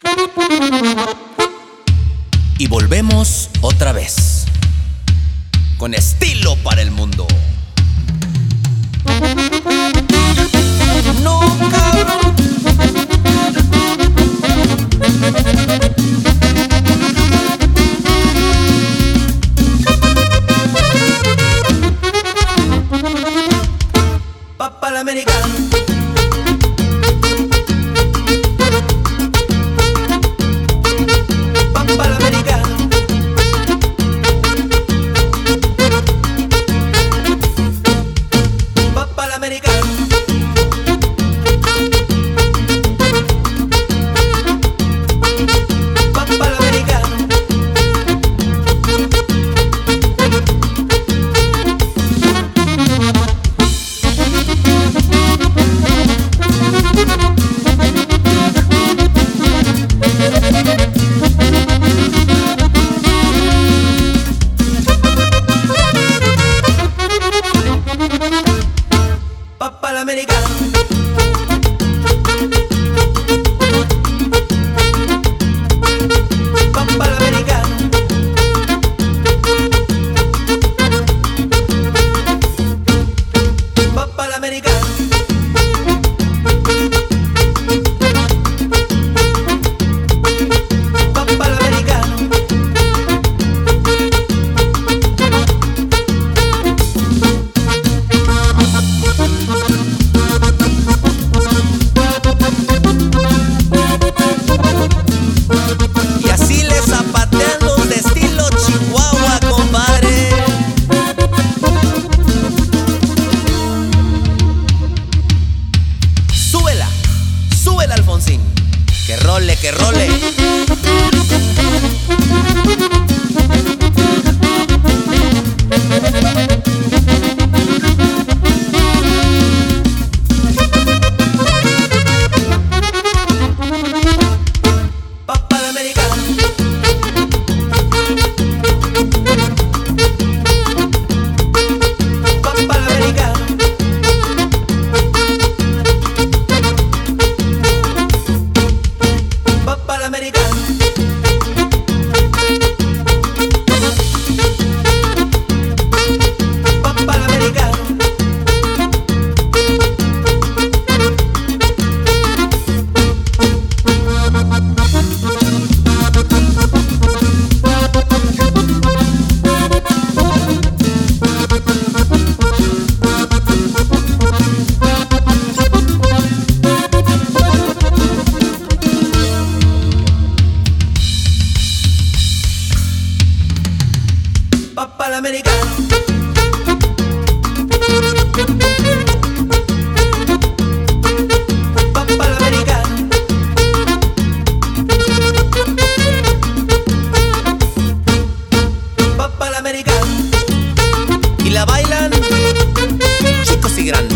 Y volvemos otra vez, con estilo para el mundo. No, cabrón. Papá el americano. Que role. Papá el americano. Papá el americano. Papá el americano. Papá el americano. Papá el americano. Papá el americano. Papá el americano. Y la bailan chicos y grandes.